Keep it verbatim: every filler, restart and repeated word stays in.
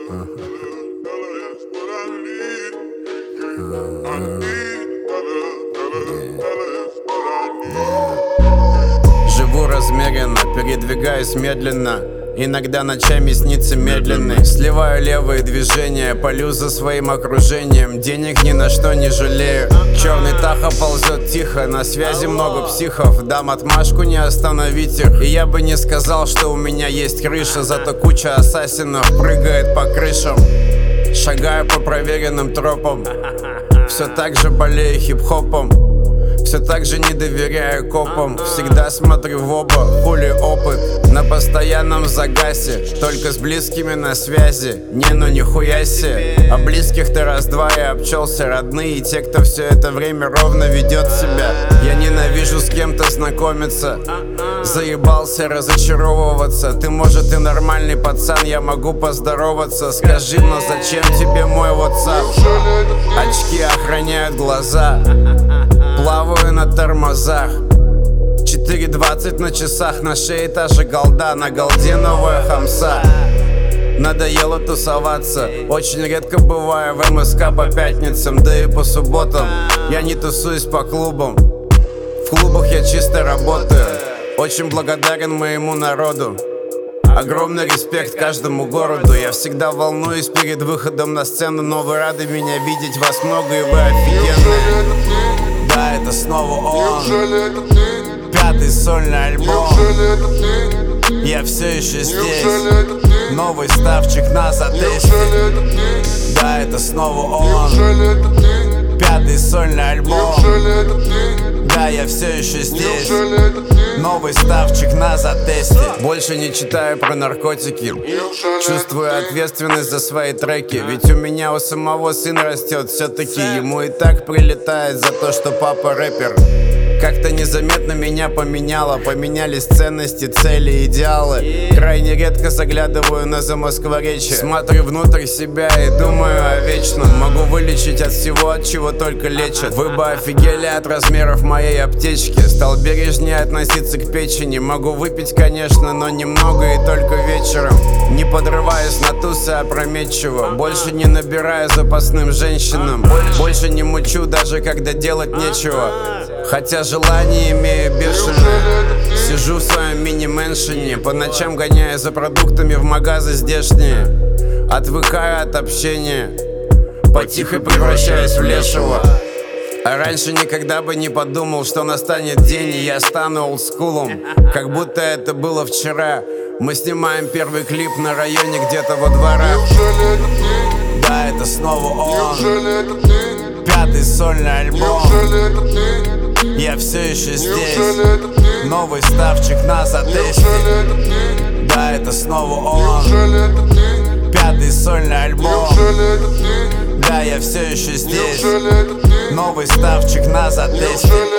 Живу размеренно, передвигаюсь медленно. Иногда ночами снится медленный. Сливаю левые движения, полю за своим окружением. Денег ни на что не жалею. Черный Таха ползет тихо, на связи много психов. Дам отмашку, не остановить их. И я бы не сказал, что у меня есть крыша. Зато куча ассасинов прыгает по крышам. Шагаю по проверенным тропам. Все так же болею хип-хопом. Все так же не доверяю копам. Всегда смотрю в оба, хули опыт на постоянном загасе. Только с близкими на связи. Не, ну нихуя себе. А близких-то раз-два я обчелся. Родные и те, кто все это время ровно ведет себя. Я ненавижу с кем-то знакомиться. Заебался разочаровываться. Ты, может, и нормальный пацан, я могу поздороваться. Скажи, но зачем тебе мой WhatsApp? Очки охраняют глаза. Плаваю на тормозах. четыре двадцать на часах. На шее та же голда, на голде новая хамса. Надоело тусоваться. Очень редко бываю в МСК по пятницам, да и по субботам. Я не тусуюсь по клубам. В клубах я чисто работаю. Очень благодарен моему народу. Огромный респект каждому городу. Я всегда волнуюсь перед выходом на сцену. Но вы рады меня видеть, вас много и вы офигенные. Да, это снова он. Пятый сольный альбом. Я все еще здесь. Новый ставчик на затесте. Да, это снова он. Пятый сольный альбом. Да, я все еще здесь. Новый ставчик на затесте. Больше не читаю про наркотики. Чувствую ответственность за свои треки. Ведь у меня у самого сын растет. Все-таки ему и так прилетает за то, что папа рэпер. Как-то незаметно меня поменяло. Поменялись ценности, цели, идеалы. Крайне редко заглядываю на замоскворечье. Смотрю внутрь себя и думаю о вечном. Могу вылечить от всего, от чего только лечат. Вы бы офигели от размеров моей аптечки. Стал бережнее относиться к печени. Могу выпить, конечно, но немного и только вечером. Не подрываюсь на тусы опрометчиво. Больше не набираю запасным женщинам. Больше не мучу, даже когда делать нечего. Хотя желание имею бешеное. Сижу в своем мини-мэншене. По ночам гоняю за продуктами в магазы здешние. Отвыкаю от общения. Потихо превращаюсь в лешего. А раньше никогда бы не подумал, что настанет день, и я стану олдскулом. Как будто это было вчера. Мы снимаем первый клип на районе где-то во дворах. Да, это снова он. Пятый сольный альбом. Я все еще здесь. Новый ставчик на затесте. Да, это снова он. Пятый сольный альбом. Да, я все еще здесь. Новый ставчик на затесте.